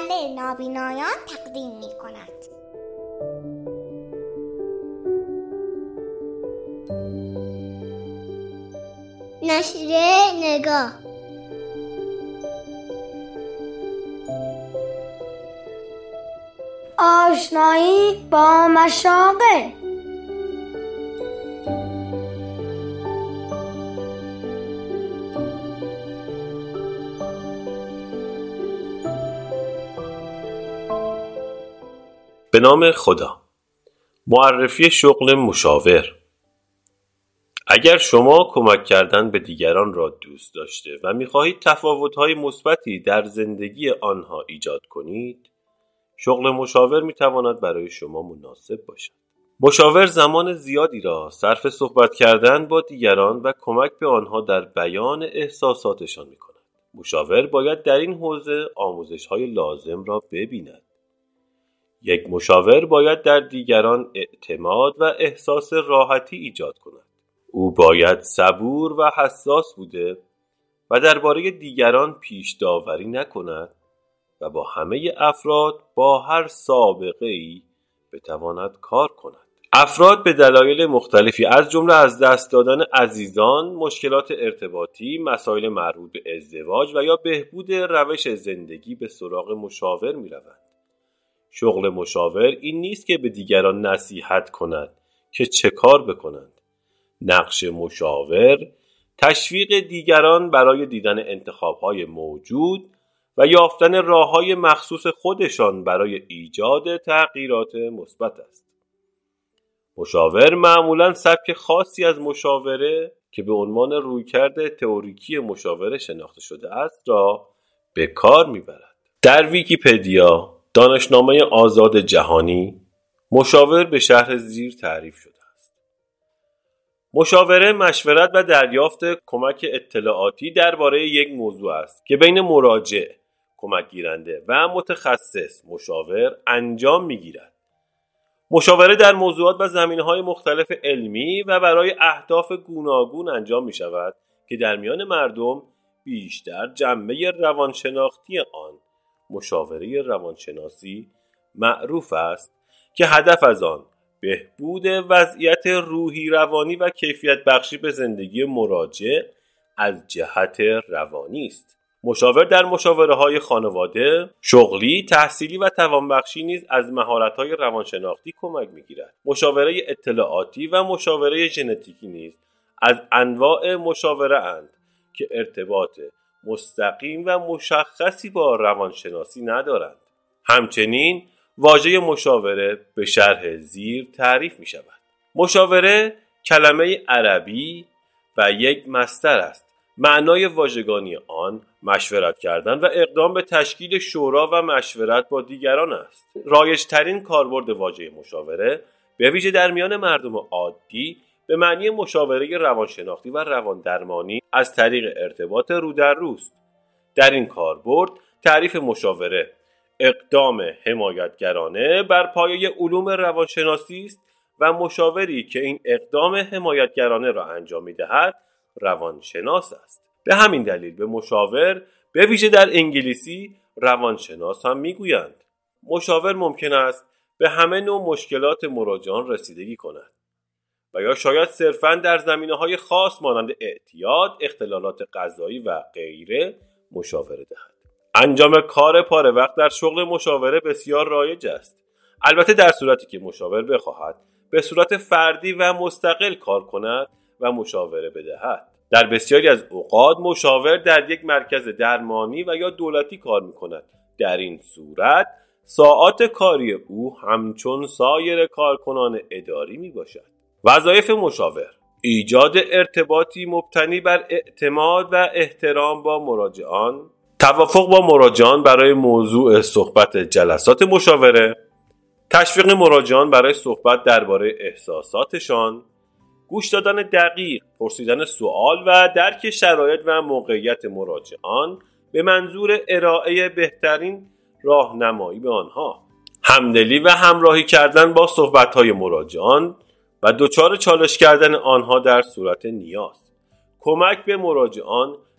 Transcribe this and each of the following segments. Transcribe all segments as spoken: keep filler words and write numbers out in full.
مجله نابینایان تقدیم می کند. نشریه نگاه. آشنایی با مشاغل. به نام خدا. معرفی شغل مشاور. اگر شما کمک کردن به دیگران را دوست داشته و می‌خواهید تفاوت‌های مثبتی در زندگی آنها ایجاد کنید، شغل مشاور می‌تواند برای شما مناسب باشد. مشاور زمان زیادی را صرف صحبت کردن با دیگران و کمک به آنها در بیان احساساتشان می‌کند. مشاور باید در این حوزه آموزش‌های لازم را ببیند. یک مشاور باید در دیگران اعتماد و احساس راحتی ایجاد کند. او باید صبور و حساس بوده و درباره دیگران پیش داوری نکند و با همه افراد با هر سابقه‌ای بتواند کار کند. افراد به دلایل مختلفی از جمله از دست دادن عزیزان، مشکلات ارتباطی، مسائل مربوط به ازدواج و یا بهبود روش زندگی به سراغ مشاور می‌روند. شغل مشاور این نیست که به دیگران نصیحت کند که چه کار بکنند. نقش مشاور تشویق دیگران برای دیدن انتخاب‌های موجود و یافتن راه‌های مخصوص خودشان برای ایجاد تغییرات مثبت است. مشاور معمولاً سبک خاصی از مشاوره که به عنوان رویکرد تئوریکی مشاوره شناخته شده است را به کار می‌برد. در ویکی‌پدیا، دانشنامه آزاد جهانی، مشاور به شرح زیر تعریف شده است. مشاوره مشورت و دریافت کمک اطلاعاتی درباره یک موضوع است که بین مراجع، کمک گیرنده و متخصص مشاور انجام می‌گیرد. مشاوره در موضوعات و زمینه‌های مختلف علمی و برای اهداف گوناگون انجام می‌شود که در میان مردم بیشتر جنبه روانشناختی آن مشاوره روانشناسی معروف است که هدف از آن بهبود وضعیت روحی روانی و کیفیت بخشی به زندگی مراجع از جهت روانی است. مشاور در مشاوره‌های خانواده، شغلی، تحصیلی و توانبخشی نیز از مهارت‌های روانشناختی کمک می‌گیرد. مشاوره اطلاعاتی و مشاوره ژنتیکی نیز از انواع مشاوره اند که ارتباط مستقیم و مشخصی با روانشناسی ندارند. همچنین واژه مشاوره به شرح زیر تعریف می شود. مشاوره کلمه عربی و یک مصدر است. معنای واژگانی آن مشورت کردن و اقدام به تشکیل شورا و مشورت با دیگران است. رایج‌ترین کاربرد واژه مشاوره به ویژه در میان مردم عادی به معنی مشاوره روانشناختی و رواندرمانی از طریق ارتباط رو در روست. در این کاربرد تعریف مشاوره اقدام حمایتگرانه بر پایه علوم روانشناسی است و مشاوری که این اقدام حمایتگرانه را انجام می‌دهد روانشناس است. به همین دلیل به مشاور به ویژه در انگلیسی روانشناس هم می‌گویند. مشاور ممکن است به همه نوع مشکلات مراجعان رسیدگی کند و یا شاید صرفاً در زمینه‌های خاص مانند اعتیاد، اختلالات غذایی و غیره مشاوره دهد. انجام کار پاره وقت در شغل مشاوره بسیار رایج است. البته در صورتی که مشاور بخواهد به صورت فردی و مستقل کار کند و مشاوره بدهد. در بسیاری از اوقات مشاور در یک مرکز درمانی و یا دولتی کار می‌کند. در این صورت ساعات کاری او همچون سایر کارکنان اداری میباشد. وظایف مشاور: ایجاد ارتباطی مبتنی بر اعتماد و احترام با مراجعان، توافق با مراجعان برای موضوع صحبت جلسات مشاوره، تشویق مراجعان برای صحبت درباره احساساتشان، گوش دادن دقیق، پرسیدن سوال و درک شرایط و موقعیت مراجعان به منظور ارائه بهترین راهنمایی به آنها، همدلی و همراهی کردن با صحبت‌های مراجعان و دچار چالش کردن آنها در صورت نیاز، کمک به مراجعان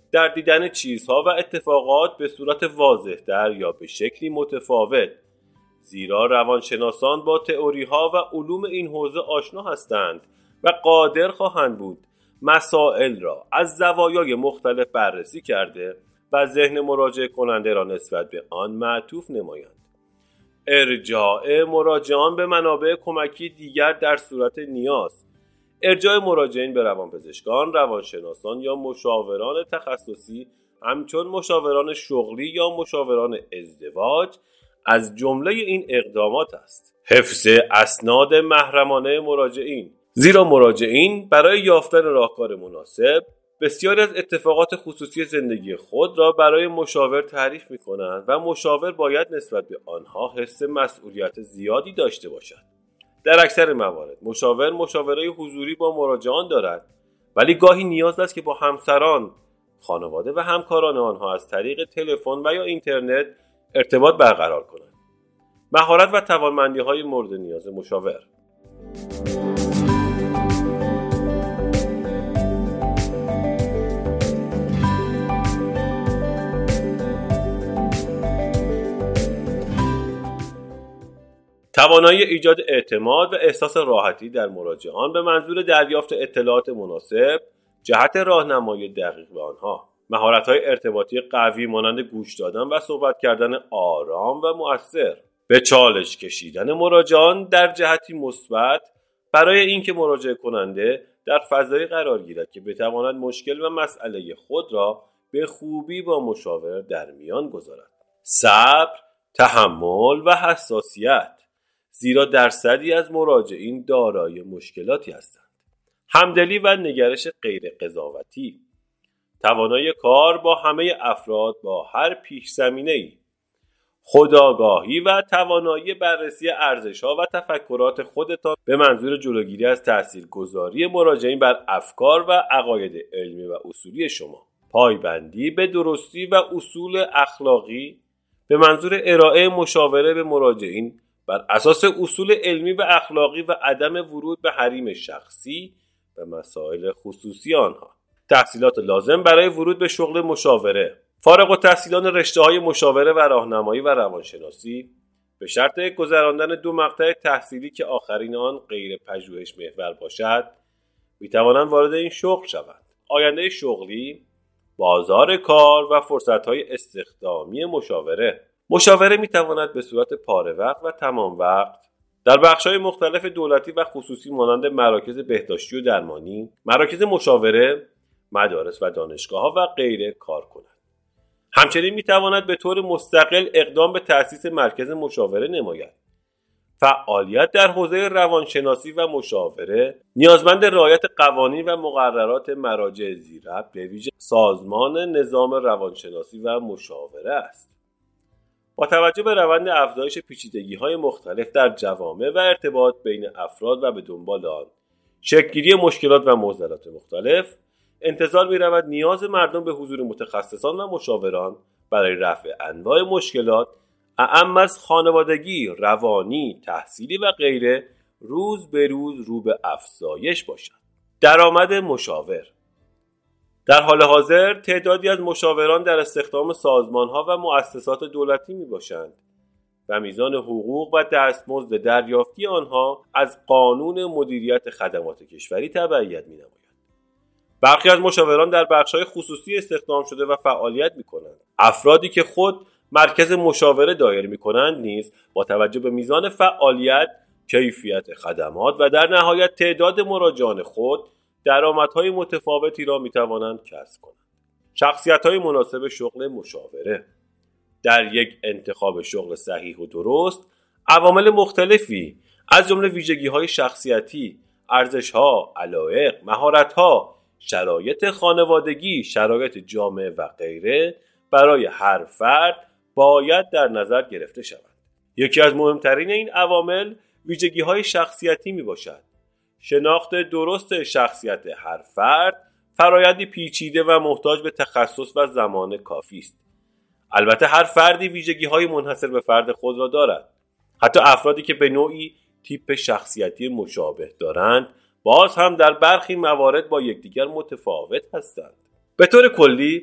در دیدن چیزها و اتفاقات به صورت واضح‌تر یا به شکلی متفاوت، زیرا روانشناسان با تئوری‌ها و علوم این حوزه آشنا هستند و قادر خواهند بود مسائل را از زوایای مختلف بررسی کرده و ذهن مراجعه کننده را نسبت به آن معطوف نمایند. ارجاع مراجعان به منابع کمکی دیگر در صورت نیاز، ارجاع مراجعین به روانپزشکان، روانشناسان یا مشاوران تخصصی همچون مشاوران شغلی یا مشاوران ازدواج از جمله این اقدامات است. حفظ اسناد محرمانه مراجعین، زیرا مراجعین برای یافتن راهکار مناسب بسیاری از اتفاقات خصوصی زندگی خود را برای مشاور تعریف می‌کنند و مشاور باید نسبت به آنها حس مسئولیت زیادی داشته باشد. در اکثر موارد مشاور مشاوره حضوری با مراجعان دارد، ولی گاهی نیاز است که با همسران، خانواده و همکاران آنها از طریق تلفن و یا اینترنت ارتباط برقرار کنند. مهارت و توانمندی‌های مورد نیاز مشاور. توانایی ایجاد اعتماد و احساس راحتی در مراجعان به منظور دریافت اطلاعات مناسب جهت راهنمایی دقیق به آنها. مهارت‌های ارتباطی قوی مانند گوش دادن و صحبت کردن آرام و مؤثر. به چالش کشیدن مراجعان در جهتی مثبت برای اینکه مراجعه کننده در فضایی قرار گیرد که بتواند مشکل و مسئله خود را به خوبی با مشاور در میان گذارد. صبر، تحمل و حساسیت، زیرا درصدی از مراجعین دارای مشکلاتی هستند. همدلی و نگرش غیر قضاوتی، توانایی کار با همه افراد با هر پیش زمینه‌ای، خودآگاهی و توانایی بررسی ارزش‌ها و تفکرات خودتان به منظور جلوگیری از تاثیرگذاری مراجعین بر افکار و عقاید علمی و اصولی شما. پایبندی به درستی و اصول اخلاقی به منظور ارائه مشاوره به مراجعین بر اساس اصول علمی و اخلاقی و عدم ورود به حریم شخصی و مسائل خصوصی آنها. تحصیلات لازم برای ورود به شغل مشاوره: فارغ التحصیلان رشته‌های مشاوره و راهنمایی و روانشناسی به شرط گذراندن دو مقطع تحصیلی که آخرین آن غیر پژوهش محور باشد می‌توانند وارد این شغل شوند. آینده شغلی، بازار کار و فرصت‌های استخدامی مشاوره. مشاوره می‌تواند به صورت پاره وقت و تمام وقت در بخش‌های مختلف دولتی و خصوصی مانند مراکز بهداشتی و درمانی، مراکز مشاوره، مدارس و دانشگاه‌ها و غیره کار کند. همچنین می‌تواند به طور مستقل اقدام به تأسیس مرکز مشاوره نماید. فعالیت در حوزه روانشناسی و مشاوره نیازمند رعایت قوانین و مقررات مراجع زیرربط به ویژه سازمان نظام روانشناسی و مشاوره است. با توجه به روند افزایش پیچیدگی‌های مختلف در جوامع و ارتباط بین افراد و به دنبال آن شکل‌گیری مشکلات و معضلات مختلف، انتظار می‌رود نیاز مردم به حضور متخصصان و مشاوران برای رفع انواع مشکلات اعم از خانوادگی، روانی، تحصیلی و غیره روز به روز رو به افزایش باشد. درآمد مشاور: در حال حاضر تعدادی از مشاوران در استخدام سازمان‌ها و مؤسسات دولتی میباشند و میزان حقوق و دستمزد دریافتی آنها از قانون مدیریت خدمات کشوری تبعیت می‌نماید. برخی از مشاوران در بخش‌های خصوصی استخدام شده و فعالیت می‌کنند. افرادی که خود مرکز مشاوره دایر می‌کنند نیز با توجه به میزان فعالیت، کیفیت خدمات و در نهایت تعداد مراجعان خود درآمدهای متفاوتی را می‌توانند کسب کنند. شخصیت‌های مناسب شغل مشاوره: در یک انتخاب شغل صحیح و درست، عوامل مختلفی از جمله ویژگی‌های شخصیتی، ارزش‌ها، علایق، مهارت‌ها، شرایط خانوادگی، شرایط جامعه و غیره برای هر فرد باید در نظر گرفته شوند. یکی از مهمترین این عوامل ویژگی‌های شخصیتی میباشد. شناخت درست شخصیت هر فرد فرایندی پیچیده و محتاج به تخصص و زمان کافی است. البته هر فردی ویژگی‌های منحصر به فرد خود را دارد. حتی افرادی که به نوعی تیپ شخصیتی مشابه دارند باز هم در برخی موارد با یکدیگر متفاوت هستند. به طور کلی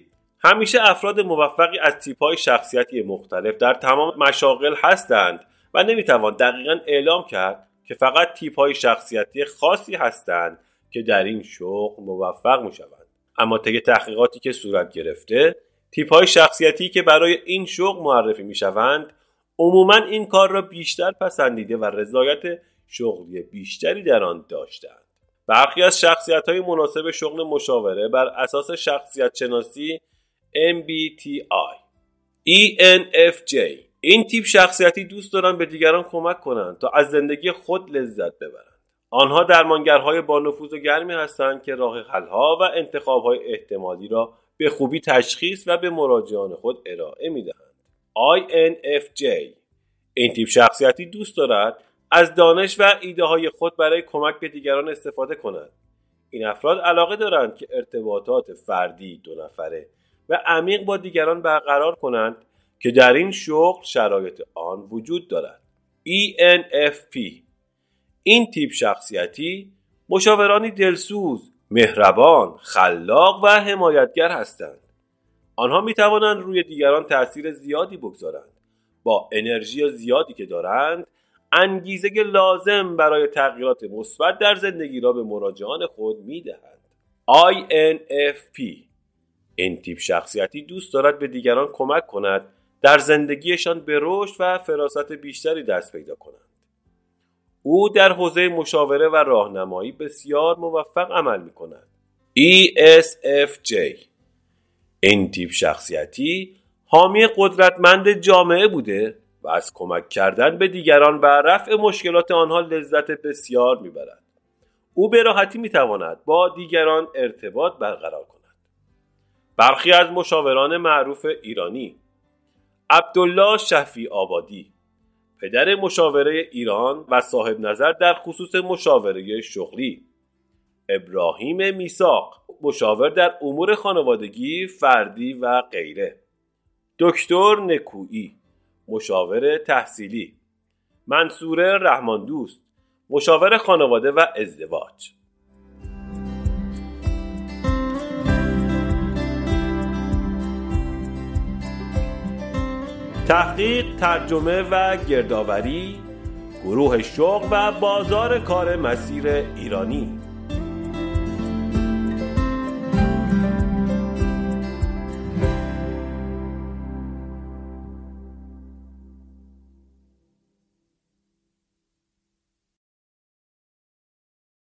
همیشه افراد موفقی از تیپ‌های شخصیتی مختلف در تمام مشاغل هستند و نمیتوان دقیقاً اعلام کرد که فقط تیپ‌های شخصیتی خاصی هستند که در این شغل موفق میشوند. اما طی تحقیقاتی که صورت گرفته، تیپ‌های شخصیتی که برای این شغل معرفی میشوند عموماً این کار را بیشتر پسندیده و رضایت شغلی بیشتری در آن داشتند. برخی از شخصیت‌های مناسب شغل مشاوره بر اساس شخصیت شناسی ام بی تی آی ای ان اف جی این تیپ شخصیتی دوست دارند به دیگران کمک کنند تا از زندگی خود لذت ببرند. آنها درمانگرهای با نفوذ و گرمی هستند که راه حل‌ها و انتخاب‌های احتمالی را به خوبی تشخیص و به مراجعان خود ارائه می‌دهند. آی ان اف جی این تیپ شخصیتی دوست دارد از دانش و ایده‌های خود برای کمک به دیگران استفاده کند. این افراد علاقه دارند که ارتباطات فردی دو نفره و عمیق با دیگران برقرار کنند که در این شغل شرایط آن وجود دارد. ای ان اف پی این تیپ شخصیتی مشاورانی دلسوز، مهربان، خلاق و حمایتگر هستند. آنها می توانند روی دیگران تأثیر زیادی بگذارند. با انرژی زیادی که دارند، انگیزه لازم برای تغییرات مثبت در زندگی را به مراجعان خود می دهند. آی ان اف پی این تیپ شخصیتی دوست دارد به دیگران کمک کند در زندگیشان به رشد و فراست بیشتری دست پیدا کنند. او در حوزه مشاوره و راهنمایی بسیار موفق عمل می کند. ای اس اف جی این تیپ شخصیتی حامی قدرتمند جامعه بوده و از کمک کردن به دیگران و رفع مشکلات آنها لذت بسیار می برد. او به راحتی می تواند با دیگران ارتباط برقرار کند. برخی از مشاوران معروف ایرانی: عبدالله شفیع آبادی، پدر مشاوره ایران و صاحب نظر در خصوص مشاوره شغلی. ابراهیم میثاق، مشاور در امور خانوادگی، فردی و غیره. دکتر نکویی، مشاور تحصیلی. منصور رحمان دوست، مشاور خانواده و ازدواج. تحقیق، ترجمه و گردآوری، گروه شغل و بازار کار مسیر ایرانی.